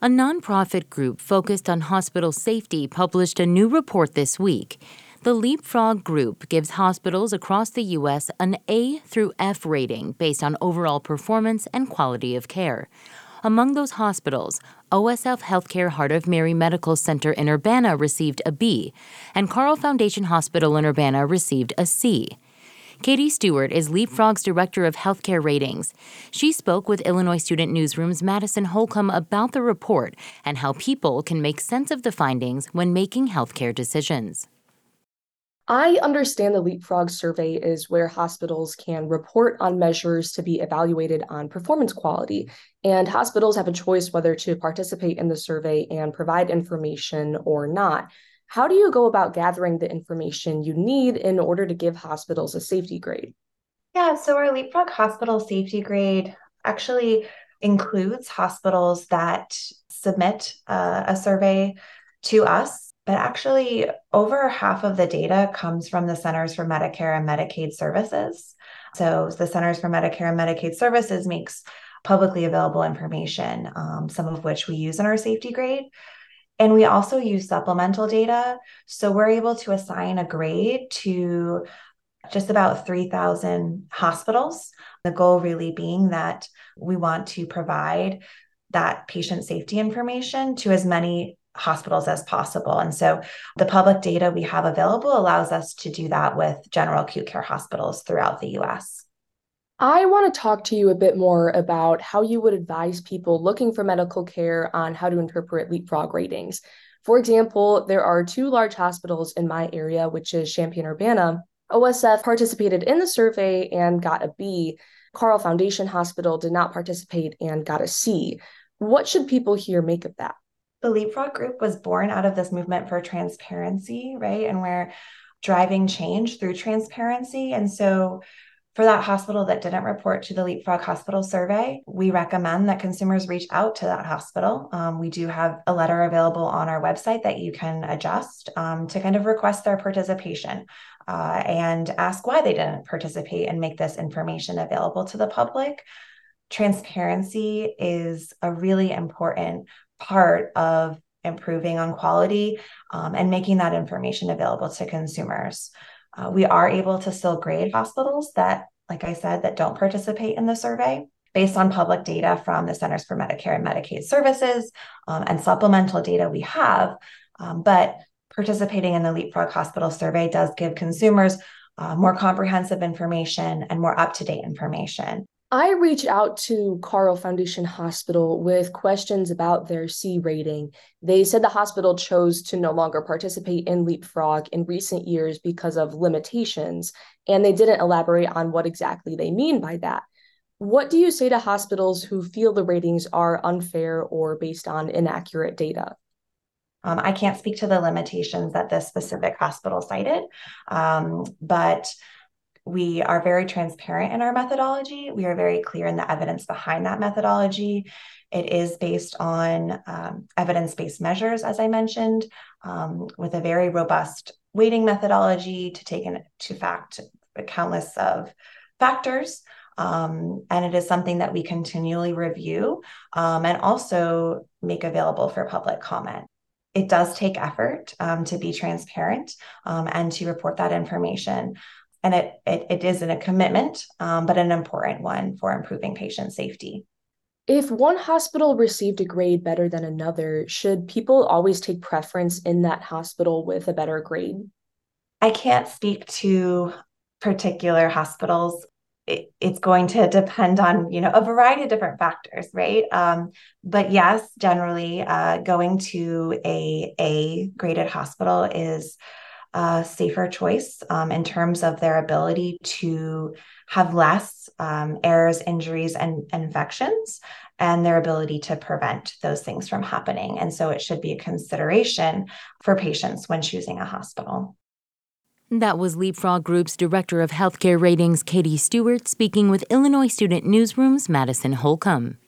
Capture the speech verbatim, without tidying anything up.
A nonprofit group focused on hospital safety published a new report this week. The Leapfrog Group gives hospitals across the U S an A through F rating based on overall performance and quality of care. Among those hospitals, O S F Healthcare Heart of Mary Medical Center in Urbana received a B, and Carle Foundation Hospital in Urbana received a C. Katie Stewart is Leapfrog's Director of Healthcare Ratings. She spoke with Illinois Student Newsroom's Madison Holcomb about the report and how people can make sense of the findings when making healthcare decisions. I understand the Leapfrog survey is where hospitals can report on measures to be evaluated on performance quality, and hospitals have a choice whether to participate in the survey and provide information or not. How do you go about gathering the information you need in order to give hospitals a safety grade? Yeah, so our Leapfrog Hospital Safety Grade actually includes hospitals that submit uh, a survey to us, but actually over half of the data comes from the Centers for Medicare and Medicaid Services. So the Centers for Medicare and Medicaid Services makes publicly available information, um, some of which we use in our safety grade. And we also use supplemental data. So we're able to assign a grade to just about three thousand hospitals. The goal really being that we want to provide that patient safety information to as many hospitals as possible. And so the public data we have available allows us to do that with general acute care hospitals throughout the U S. I want to talk to you a bit more about how you would advise people looking for medical care on how to interpret Leapfrog ratings. For example, there are two large hospitals in my area, which is Champaign-Urbana. O S F participated in the survey and got a B. Carle Foundation Hospital did not participate and got a C. What should people here make of that? The Leapfrog Group was born out of this movement for transparency, right? And we're driving change through transparency. And so for that hospital that didn't report to the Leapfrog Hospital survey, we recommend that consumers reach out to that hospital. Um, we do have a letter available on our website that you can adjust um, to kind of request their participation uh, and ask why they didn't participate and make this information available to the public. Transparency is a really important part of improving on quality um, and making that information available to consumers. Uh, we are able to still grade hospitals that, like I said, that don't participate in the survey based on public data from the Centers for Medicare and Medicaid Services um, and supplemental data we have. Um, but participating in the Leapfrog Hospital survey does give consumers uh, more comprehensive information and more up-to-date information. I reached out to Carle Foundation Hospital with questions about their C rating. They said the hospital chose to no longer participate in Leapfrog in recent years because of limitations, and they didn't elaborate on what exactly they mean by that. What do you say to hospitals who feel the ratings are unfair or based on inaccurate data? Um, I can't speak to the limitations that this specific hospital cited, um, but we are very transparent in our methodology. We are very clear in the evidence behind that methodology. It is based on um, evidence-based measures, as I mentioned, um, with a very robust weighting methodology to take into fact countless of factors. Um, and it is something that we continually review um, and also make available for public comment. It does take effort um, to be transparent um, and to report that information. And it, it, it isn't a commitment, um, but an important one for improving patient safety. If one hospital received a grade better than another, should people always take preference in that hospital with a better grade? I can't speak to particular hospitals. It, it's going to depend on, you know, a variety of different factors, right? Um, but yes, generally uh, going to a A graded hospital is a safer choice um, in terms of their ability to have less um, errors, injuries, and infections, and their ability to prevent those things from happening. And so it should be a consideration for patients when choosing a hospital. That was Leapfrog Group's Director of Healthcare Ratings, Katie Stewart, speaking with Illinois Student Newsroom's Madison Holcomb.